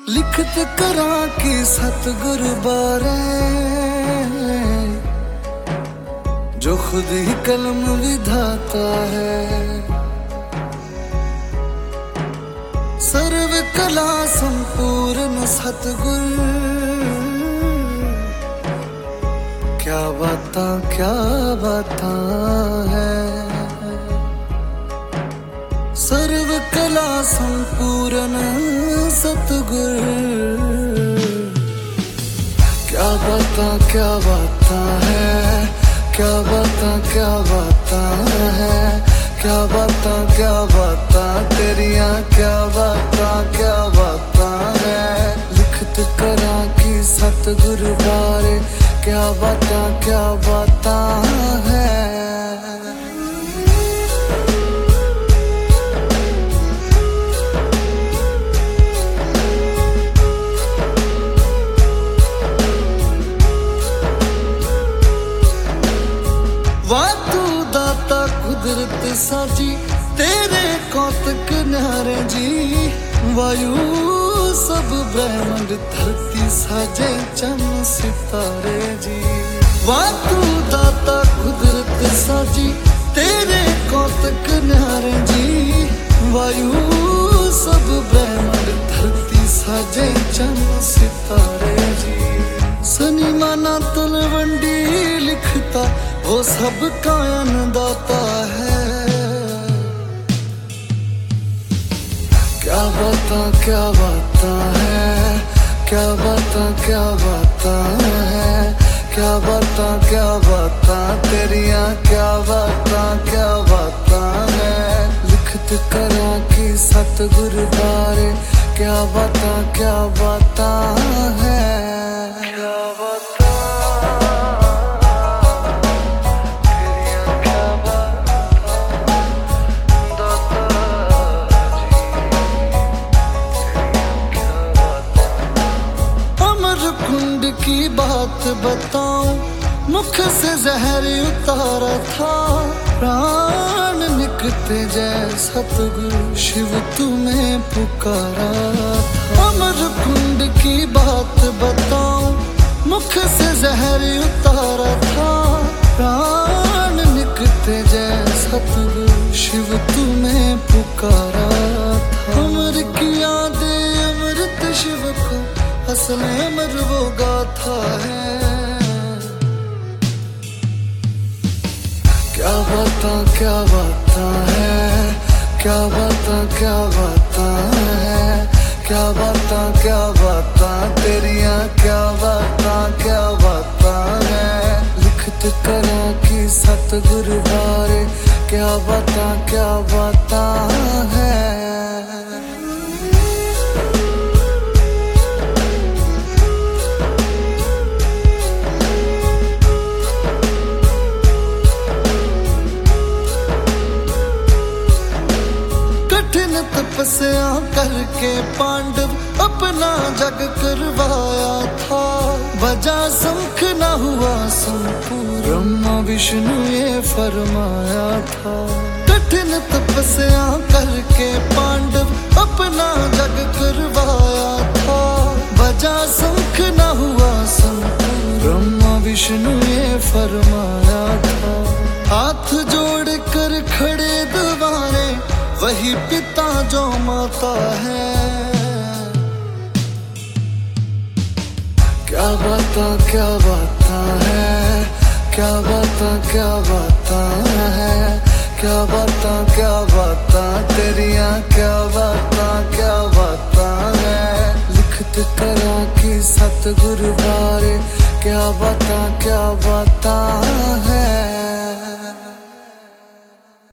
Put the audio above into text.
लिखत करा की सतगुरु बारे, जो खुद ही कलम विधाता है। सर्व कला संपूर्ण सतगुरु, क्या बाता है। सर्व कला संपूर्ण सतगुरु, क्या बाता है। क्या बाता है। क्या बाता तेरिया, क्या बाता है। लिखत करा की सतगुरु बारे, क्या बाता है। वाह तू दाता कुदरत साजी, तेरे कौतक न्यारे जी। वायु सब ब्रह्मांड धरती साजे चंद सितारे जी। वाह तू दाता कुदरत साजी, तेरे कौतक न्यारे जी। वायु सब ब्रह्मांड धरती साजे चंद सितारे जी। सनी माना तलवंडी लिखता, वो सब कायन दाता है। क्या बाता है। क्या बाता है। क्या बाता तेरिया, क्या बाता है। लिखत करा की सतगुरु बारे, क्या बाता है। कुंड की बात बताऊं, मुख से जहर उतारा था। प्राण निकलते जय सतगुरु शिव तुम्हें पुकारा था। अमर कुंड की बात बताऊं, मुख से जहर उतारा था। प्राण निकलते जय सतगुरु शिव तुम्हें पुकारा था। अमर किया दे अमृत शिव को, असल अमर वो गाथा है। क्या बाता है। क्या बाता है। क्या बाता तेरिया, क्या बाता है। लिखत करा की सतगुरु बारे, क्या बाता है। कठिन तपस्या करके पांडव अपना जग करवाया था। बजा शंख न हुआ संपूर्ण, ब्रह्मा विष्णु ये फरमाया था। कठिन तपस्या करके पांडव अपना जग करवाया था। बजा शंख न हुआ संपूर्ण, ब्रह्मा विष्णु ये फरमाया था। हाथ जोड़ कर खड़े दोबारे, वही पिता जो माता है। क्या बाता है। क्या बाता है। क्या बाता तेरिया, क्या बाता है। लिखत करा की सतगुरु बारे, क्या बाता है।